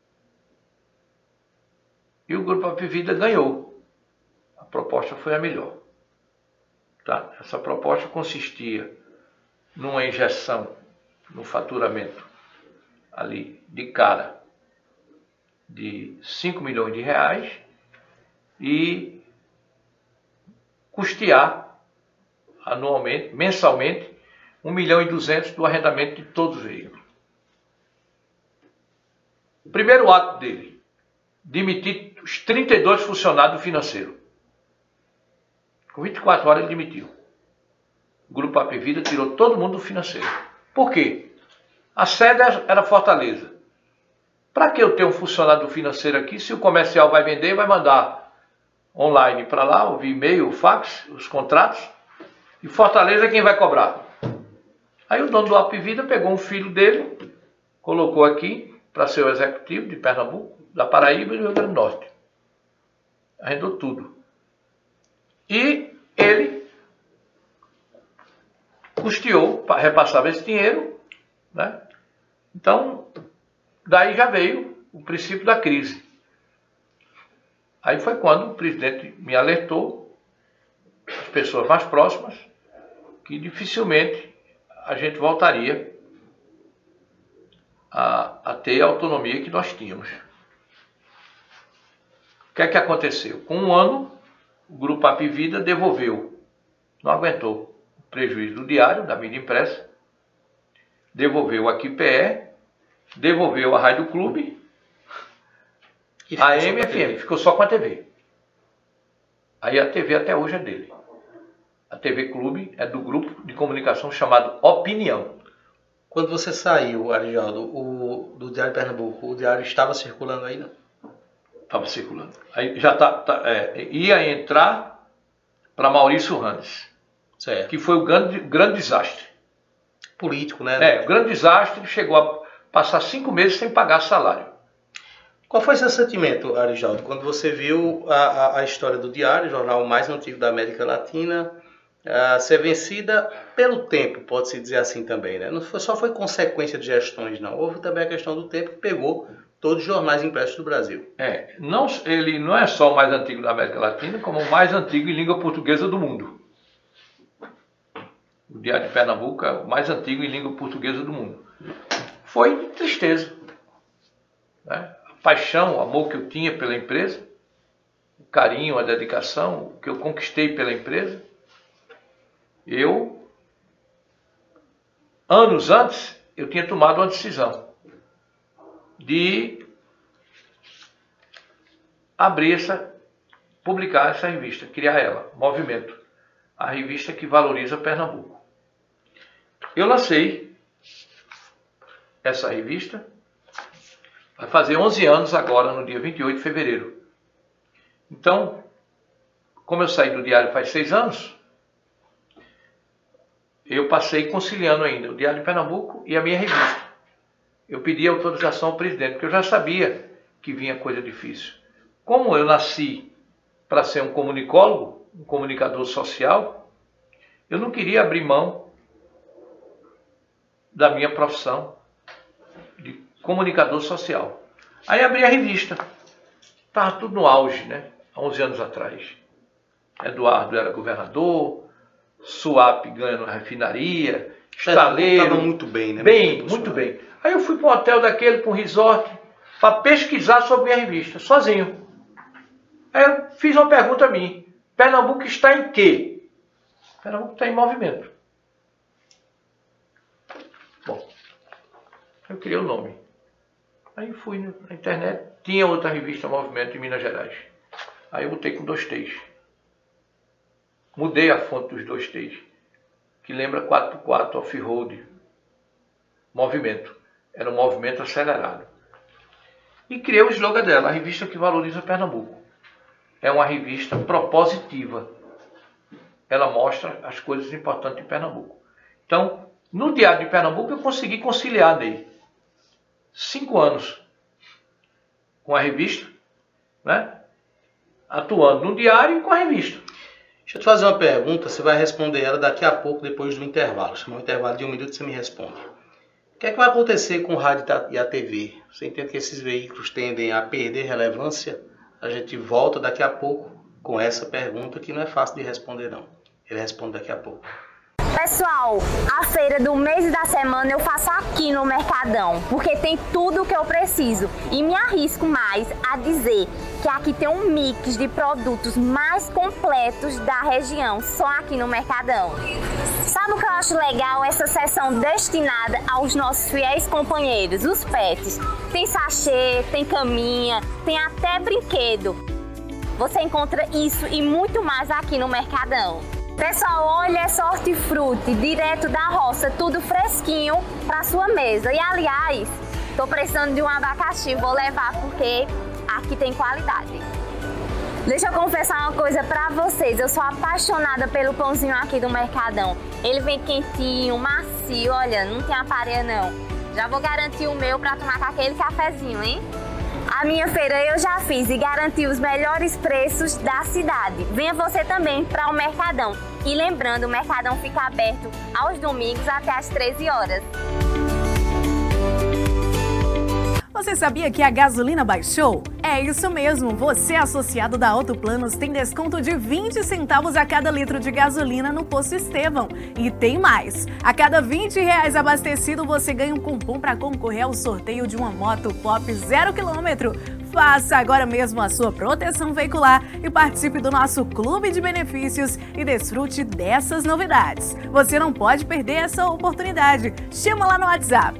S2: E o Grupo Apvida ganhou. A proposta foi a melhor. Tá? Essa proposta consistia numa injeção no faturamento ali de cara de 5 milhões de reais e custear anualmente, mensalmente, 1,2 milhão do arrendamento de todos os veículos. primeiro ato dele, demitir os 32 funcionários do financeiro. Com 24 horas ele demitiu. O Grupo Apivida tirou todo mundo do financeiro. Por quê? A sede era Fortaleza. Para que eu ter um funcionário do financeiro aqui, se o comercial vai vender, vai mandar online para lá, ouvir e-mail, fax, os contratos, e Fortaleza é quem vai cobrar. Aí o dono do Apivida pegou um filho dele, colocou aqui para ser o executivo de Pernambuco, da Paraíba e do Rio Grande do Norte. Arrendou tudo. E ele custeou, repassava esse dinheiro, né? Então, daí já veio o princípio da crise. Aí foi quando o presidente me alertou, as pessoas mais próximas, que dificilmente a gente voltaria a ter a autonomia que nós tínhamos. O que é que aconteceu? Com um ano, o Grupo Apivida devolveu, não aguentou o prejuízo do diário, da mídia impressa, devolveu a QPE, devolveu a Rádio Clube, a MFM, ficou só com a TV. Aí a TV até hoje é dele. A TV Clube é do grupo de comunicação chamado Opinião.
S1: Quando você saiu, Arijaldo, do Diário de Pernambuco, o diário estava circulando ainda?
S2: Estava circulando. Aí já ia entrar para Maurício Randes,
S1: Certo.
S2: que foi o grande desastre.
S1: Político, né?
S2: O grande desastre, chegou a passar 5 meses sem pagar salário.
S1: Qual foi seu sentimento, Arijaldo, quando você viu a história do Diário, o jornal mais antigo da América Latina, ser vencida pelo tempo, pode-se dizer assim também, né? Não só foi consequência de gestões, não. Houve também a questão do tempo que pegou todos os jornais impressos do Brasil.
S2: Ele não é só o mais antigo da América Latina, como o mais antigo em língua portuguesa do mundo. O Diário de Pernambuco é o mais antigo em língua portuguesa do mundo. Foi de tristeza, né? A paixão, o amor que eu tinha pela empresa, o carinho, a dedicação, o que eu conquistei pela empresa. Anos antes, eu tinha tomado uma decisão de publicar essa revista, criar ela, Movimento, a revista que valoriza Pernambuco. Eu lancei essa revista, vai fazer 11 anos agora, no dia 28 de fevereiro. Então, como eu saí do diário faz 6 anos, eu passei conciliando ainda o Diário de Pernambuco e a minha revista. Eu pedi autorização ao presidente, porque eu já sabia que vinha coisa difícil. Como eu nasci para ser um comunicólogo, um comunicador social, eu não queria abrir mão da minha profissão de comunicador social. Aí abri a revista. Estava tudo no auge, né? Há 11 anos atrás. Eduardo era governador, Suape ganha na refinaria, estaleiro.
S1: Estava muito bem, né?
S2: Muito bem. Aí eu fui para um hotel daquele, para um resort, para pesquisar sobre a revista, sozinho. Aí eu fiz uma pergunta a mim. Pernambuco está em quê? Pernambuco está em movimento. Bom, eu criei o nome. Aí fui na internet, tinha outra revista, Movimento, em Minas Gerais. Aí eu botei com 2 T's. Mudei a fonte dos 2 T's, que lembra 4x4 off-road. Movimento. Era um movimento acelerado. E criei o slogan dela, a revista que valoriza Pernambuco. É uma revista propositiva. Ela mostra as coisas importantes de Pernambuco. Então, no Diário de Pernambuco eu consegui conciliar nele 5 anos com a revista, né? Atuando no diário e com a revista.
S1: Deixa eu te fazer uma pergunta, você vai responder ela daqui a pouco, depois do intervalo. Chama um intervalo de 1 minuto e você me responde. O que é que vai acontecer com o rádio e a TV? Você entende que esses veículos tendem a perder relevância? A gente volta daqui a pouco com essa pergunta que não é fácil de responder, não. Ele responde daqui a pouco.
S6: Pessoal, a feira do mês e da semana eu faço aqui no Mercadão, porque tem tudo o que eu preciso. E me arrisco mais a dizer que aqui tem um mix de produtos mais completos da região, só aqui no Mercadão. Sabe o que eu acho legal? Essa seção destinada aos nossos fiéis companheiros, os pets. Tem sachê, tem caminha, tem até brinquedo. Você encontra isso e muito mais aqui no Mercadão. Pessoal, olha essa hortifruti direto da roça, tudo fresquinho para sua mesa. E aliás, tô precisando de um abacaxi, vou levar porque aqui tem qualidade. Deixa eu confessar uma coisa pra vocês, eu sou apaixonada pelo pãozinho aqui do Mercadão. Ele vem quentinho, macio, olha, não tem aparelho não. Já vou garantir o meu pra tomar com aquele cafezinho, hein? A minha feira eu já fiz e garanti os melhores preços da cidade. Venha você também para o Mercadão. E lembrando, o Mercadão fica aberto aos domingos até às 13 horas.
S7: Você sabia que a gasolina baixou? É isso mesmo, você associado da Auto Planos tem desconto de 20 centavos a cada litro de gasolina no posto Estevão. E tem mais, a cada R$20 abastecido você ganha um cupom para concorrer ao sorteio de uma moto Pop 0 km. Faça agora mesmo a sua proteção veicular e participe do nosso clube de benefícios e desfrute dessas novidades. Você não pode perder essa oportunidade. Chama lá no WhatsApp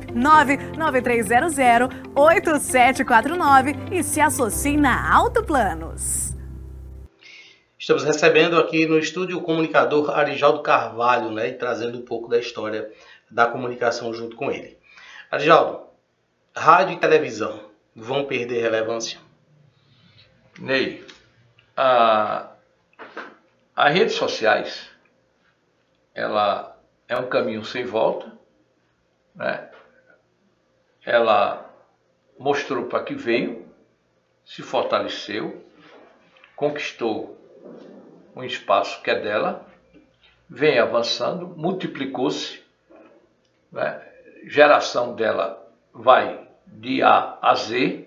S7: 99300-8749 e se associe na Auto Planos.
S1: Estamos recebendo aqui no estúdio o comunicador Arijaldo Carvalho, né, e trazendo um pouco da história da comunicação junto com ele. Arijaldo, rádio e televisão vão perder relevância?
S2: Ney, as redes sociais, ela é um caminho sem volta, né? Ela mostrou para que veio, se fortaleceu, conquistou um espaço que é dela, vem avançando, multiplicou-se, né? Geração dela vai de A a Z,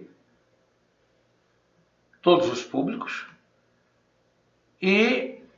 S2: todos os públicos, e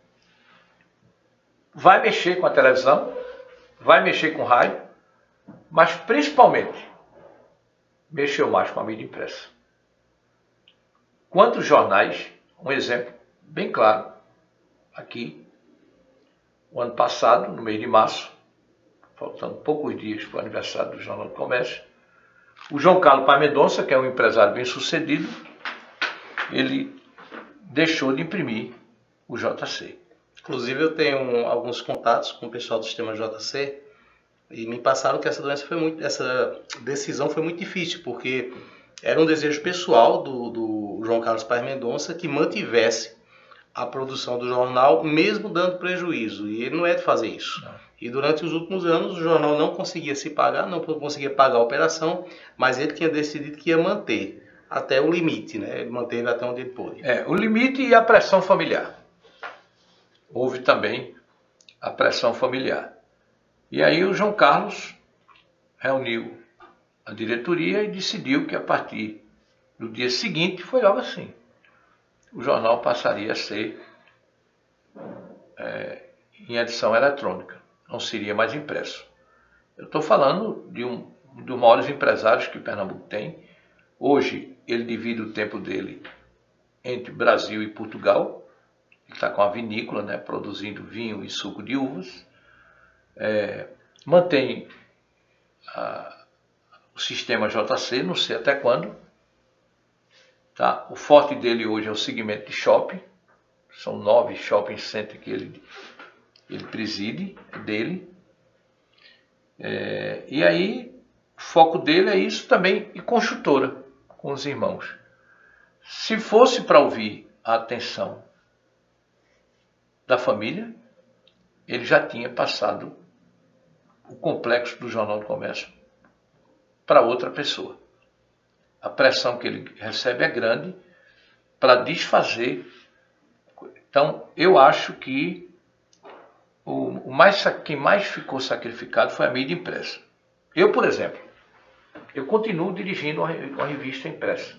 S2: vai mexer com a televisão, vai mexer com o rádio, mas principalmente mexeu mais com a mídia impressa. Quantos jornais, um exemplo bem claro, aqui, o ano passado, no mês de março, faltando poucos dias para o aniversário do Jornal do Comércio, o João Carlos Paz Mendonça, que é um empresário bem sucedido, ele deixou de imprimir o JC.
S1: Inclusive eu tenho alguns contatos com o pessoal do sistema JC e me passaram que essa decisão foi muito difícil, porque era um desejo pessoal do João Carlos Paz Mendonça que mantivesse a produção do jornal, mesmo dando prejuízo, e ele não é de fazer isso. Não. E durante os últimos anos o jornal não conseguia se pagar, não conseguia pagar a operação, mas ele tinha decidido que ia manter até o limite, né? Ele manteve até onde ele pôde.
S2: O limite e a pressão familiar. Houve também a pressão familiar. E aí o João Carlos reuniu a diretoria e decidiu que a partir do dia seguinte, foi logo assim, o jornal passaria a ser em edição eletrônica, não seria mais impresso. Eu estou falando de um dos maiores empresários que Pernambuco tem. Hoje ele divide o tempo dele entre Brasil e Portugal. Ele está com a vinícola, né, produzindo vinho e suco de uvas. Mantém o sistema JC, não sei até quando. Tá? O forte dele hoje é o segmento de shopping. São 9 shopping centers que ele preside, dele. E aí, o foco dele é isso também, e construtora com os irmãos. Se fosse para ouvir a atenção da família, ele já tinha passado o complexo do Jornal do Comércio para outra pessoa. A pressão que ele recebe é grande para desfazer. Então, eu acho que quem mais ficou sacrificado foi a mídia impressa. Eu, por exemplo, eu continuo dirigindo uma revista impressa.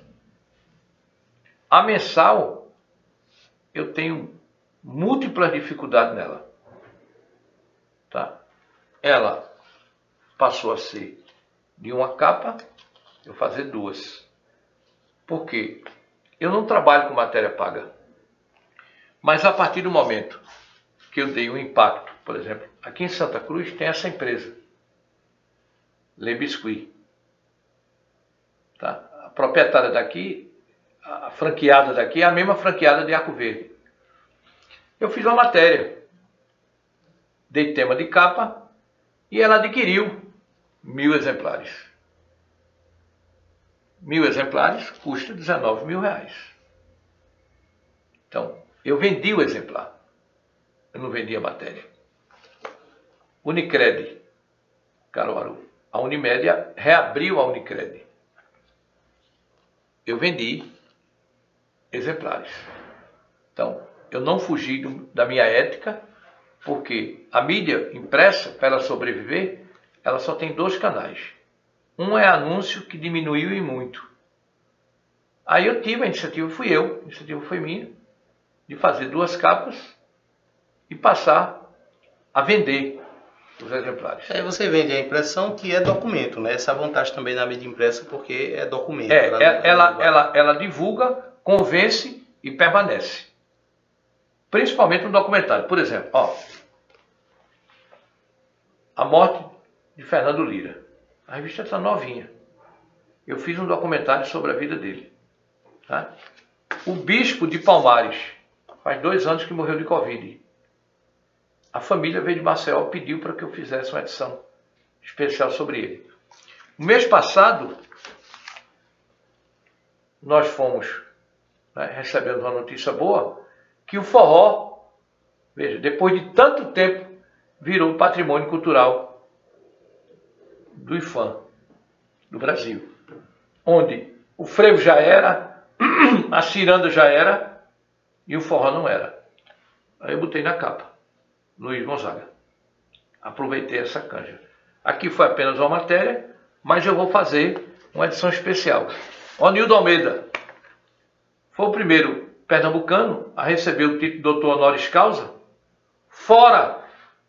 S2: A mensal, eu tenho múltiplas dificuldades nela. Tá? ela passou a ser de uma capa, eu fazer 2. Por quê? Eu não trabalho com matéria paga. Mas a partir do momento que eu dei um impacto, por exemplo, aqui em Santa Cruz tem essa empresa, Le Biscuit. Tá? A proprietária daqui, a franqueada daqui é a mesma franqueada de Arco Verde. Eu fiz uma matéria, dei tema de capa e ela adquiriu 1.000 exemplares. 1.000 exemplares custa R$19 mil. Então, eu vendi o exemplar. Eu não vendi a matéria. Unicred, Caruaru. A Unimédia reabriu a Unicred. Eu vendi exemplares. Então, eu não fugi da minha ética, porque a mídia impressa, para ela sobreviver, ela só tem 2 canais. Um é anúncio, que diminuiu e muito. Aí eu tive a iniciativa, a iniciativa foi minha, de fazer 2 capas e passar a vender os exemplares.
S1: Aí você vende a impressão, que é documento, né? Essa vantagem também da mídia impressa, porque é documento.
S2: Ela divulga, convence e permanece. Principalmente no documentário. Por exemplo, a morte de Fernando Lira. A revista está novinha. Eu fiz um documentário sobre a vida dele. Tá? O bispo de Palmares, faz 2 anos que morreu de Covid. A família veio de Maceió, pediu para que eu fizesse uma edição especial sobre ele. No mês passado, nós fomos, recebemos uma notícia boa, que o forró, veja, depois de tanto tempo, virou patrimônio cultural do IFAM, do Brasil. Onde o frevo já era, a ciranda já era, e o forró não era. Aí eu botei na capa, Luiz Gonzaga. Aproveitei essa canja. Aqui foi apenas uma matéria, mas eu vou fazer uma edição especial. O Nildo Almeida foi o primeiro pernambucano a receber o título de doutor honoris causa fora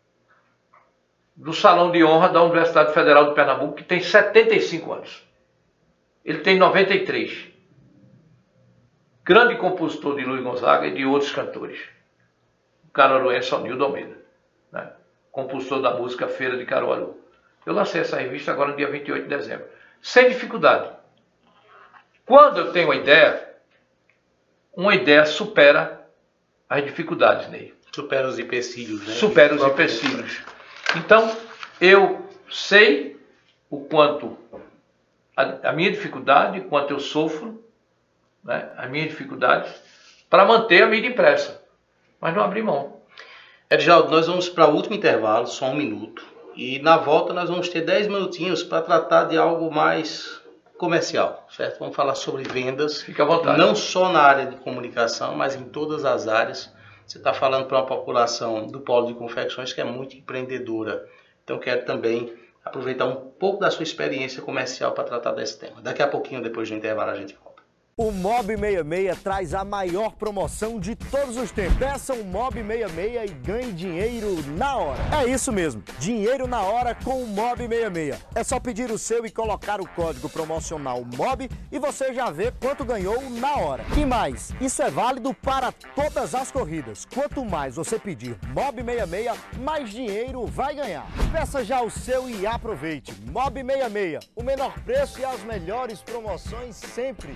S2: do Salão de Honra da Universidade Federal de Pernambuco, que tem 75 anos. Ele tem 93. Grande compositor de Luiz Gonzaga e de outros cantores. O caruaruense Nildo Almeida, né? Compositor da música Feira de Caruaru. Eu lancei essa revista agora no dia 28 de dezembro. Sem dificuldade. Quando eu tenho uma ideia supera as dificuldades, Ney.
S1: Supera os empecilhos, né?
S2: Supera os empecilhos. Então, eu sei o quanto a minha dificuldade, o quanto eu sofro, né, as minhas dificuldades, para manter a mídia impressa. Mas não abrir mão.
S1: Edjaldo, nós vamos para o último intervalo, só 1 minuto. E na volta nós vamos ter 10 minutinhos para tratar de algo mais comercial, certo? Vamos falar sobre vendas.
S2: Fica à vontade.
S1: Não só na área de comunicação, mas em todas as áreas. Você está falando para uma população do polo de confecções que é muito empreendedora. Então quero também aproveitar um pouco da sua experiência comercial para tratar desse tema. Daqui a pouquinho, depois do intervalo, a gente volta.
S8: O Mob 66 traz a maior promoção de todos os tempos. Peça um Mob 66 e ganhe dinheiro na hora. É isso mesmo, dinheiro na hora com o Mob 66. É só pedir o seu e colocar o código promocional MOB e você já vê quanto ganhou na hora. E mais, isso é válido para todas as corridas. Quanto mais você pedir Mob 66, mais dinheiro vai ganhar. Peça já o seu e aproveite. Mob 66, o menor preço e as melhores promoções sempre.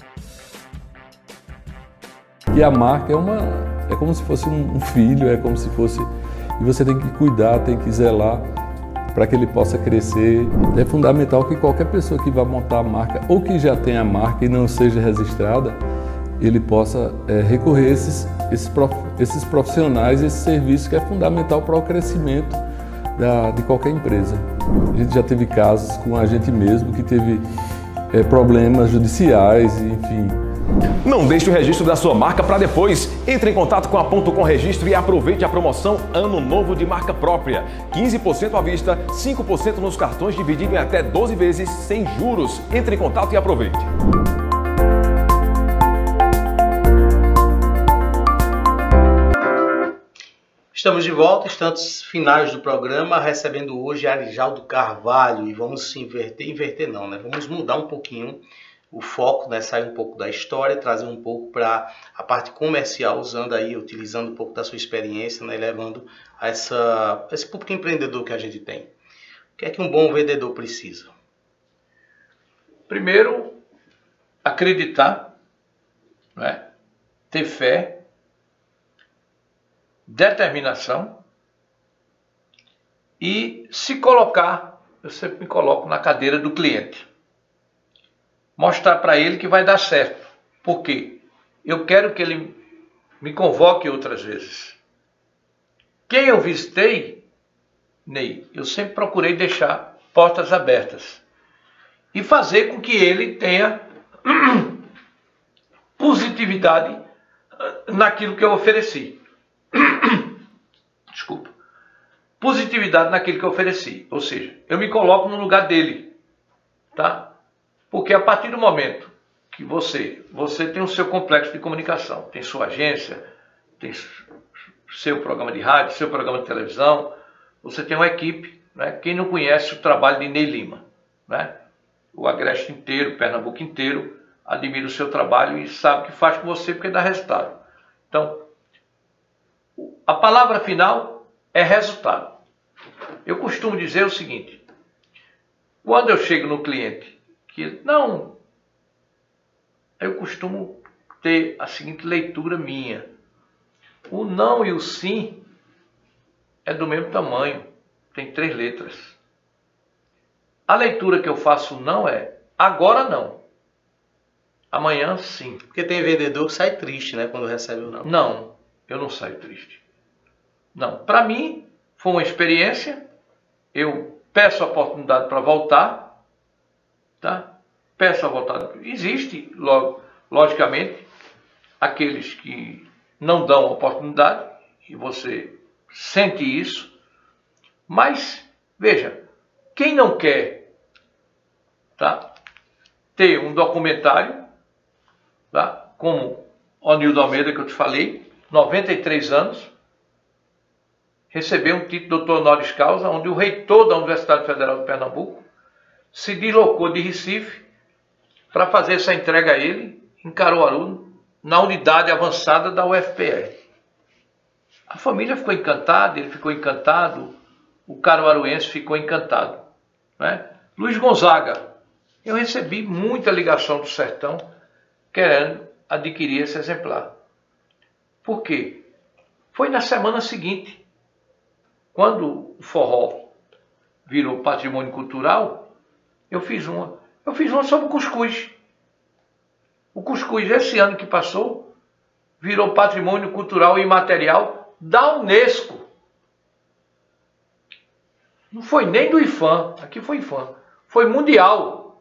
S9: E a marca é como se fosse um filho, é como se fosse... E você tem que cuidar, tem que zelar para que ele possa crescer. É fundamental que qualquer pessoa que vá montar a marca ou que já tenha a marca e não seja registrada, ele possa recorrer a esses profissionais, esse serviço que é fundamental para o crescimento de qualquer empresa. A gente já teve casos com a gente mesmo que teve problemas judiciais, enfim.
S4: Não deixe o registro da sua marca para depois. Entre em contato com a .com Registro e aproveite a promoção Ano Novo de Marca Própria. 15% à vista, 5% nos cartões, dividido em até 12 vezes sem juros. Entre em contato e aproveite.
S1: Estamos de volta, instantes finais do programa, recebendo hoje Arijaldo Carvalho e vamos inverter não, né? Vamos mudar um pouquinho o foco, né? Sair um pouco da história, trazer um pouco para a parte comercial, utilizando um pouco da sua experiência, né? Levando a esse público empreendedor que a gente tem. O que é que um bom vendedor precisa?
S2: Primeiro, acreditar, né? Ter fé, determinação e se colocar, eu sempre me coloco na cadeira do cliente. Mostrar para ele que vai dar certo. Por quê? Eu quero que ele me convoque outras vezes. Quem eu visitei, Ney, eu sempre procurei deixar portas abertas e fazer com que ele tenha positividade naquilo que eu ofereci. Desculpa. Positividade naquilo que eu ofereci. Ou seja, eu me coloco no lugar dele. Tá? Porque a partir do momento que você tem o seu complexo de comunicação, tem sua agência, tem seu programa de rádio, seu programa de televisão, você tem uma equipe, né? Quem não conhece o trabalho de Ney Lima, né? O Agreste inteiro, o Pernambuco inteiro, admira o seu trabalho e sabe que faz com você porque dá resultado. Então, a palavra final é resultado. Eu costumo dizer o seguinte, quando eu chego no cliente, eu costumo ter a seguinte leitura minha. O não e o sim é do mesmo tamanho, tem 3 letras. A leitura que eu faço não é agora não, amanhã sim.
S1: Porque tem vendedor que sai triste, né, quando recebe o não.
S2: Não, eu não saio triste. Não, para mim foi uma experiência, eu peço a oportunidade para voltar, tá? Peço a voltar. Existe, logicamente, aqueles que não dão oportunidade, e você sente isso, mas, veja, quem não quer, tá, ter um documentário, tá, como o Nildo Almeida, que eu te falei, 93 anos, recebeu um título de doutor honoris causa, onde o reitor da Universidade Federal de Pernambuco se deslocou de Recife para fazer essa entrega a ele em Caruaru, na unidade avançada da UFPR. A família ficou encantada, ele ficou encantado, o caruaruense ficou encantado, né? Luiz Gonzaga, eu recebi muita ligação do sertão querendo adquirir esse exemplar. Por quê? Foi na semana seguinte, quando o forró virou patrimônio cultural, eu fiz uma sobre o cuscuz. O cuscuz, esse ano que passou, virou patrimônio cultural e imaterial da Unesco. Não foi nem do IFAM, aqui foi IFAM, foi mundial.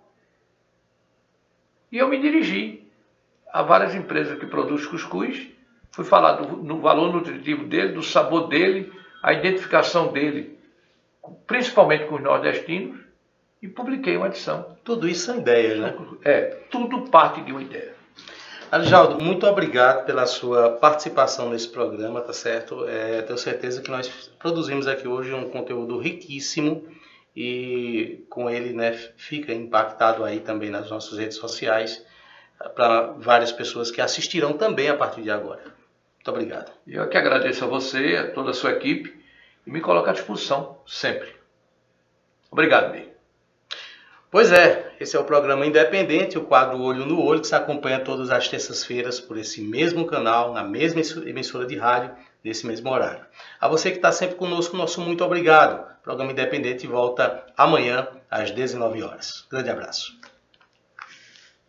S2: E eu me dirigi a várias empresas que produzem cuscuz, fui falar do valor nutritivo dele, do sabor dele, a identificação dele, principalmente com os nordestinos, e publiquei uma edição.
S1: Tudo isso são ideias, né?
S2: Tudo parte de uma ideia.
S1: Arijaldo, muito obrigado pela sua participação nesse programa, tá certo? Tenho certeza que nós produzimos aqui hoje um conteúdo riquíssimo e com ele, né, fica impactado aí também nas nossas redes sociais para várias pessoas que assistirão também a partir de agora. Muito obrigado.
S2: Eu que agradeço a você, a toda a sua equipe e me coloco à disposição sempre. Obrigado, Ney.
S1: Pois é, esse é o programa Independente, o quadro Olho no Olho, que se acompanha todas as terças-feiras por esse mesmo canal, na mesma emissora de rádio, nesse mesmo horário. A você que está sempre conosco, nosso muito obrigado. O programa Independente volta amanhã às 19 horas. Grande abraço.